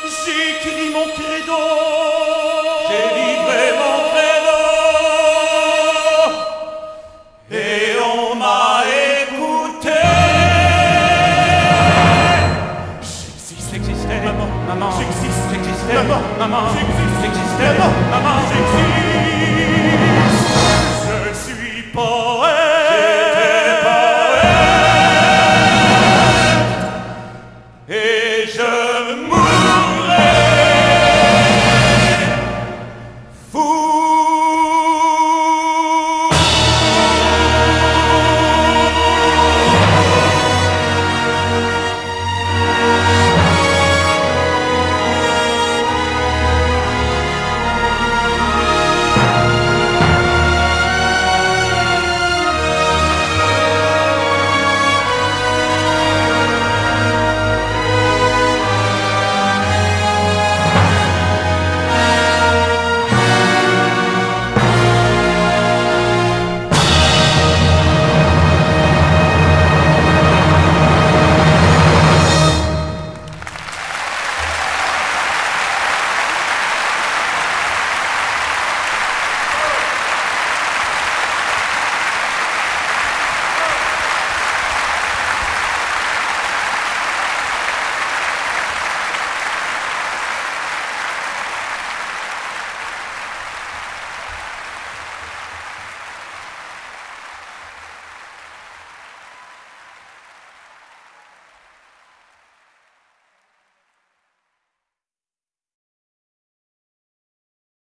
J'écris mon credo. J'ai livré mon credo. Et on m'a écouté. J'existais, maman, maman, j'existais, maman, maman, j'existais, maman, j'existe. Je suis poète.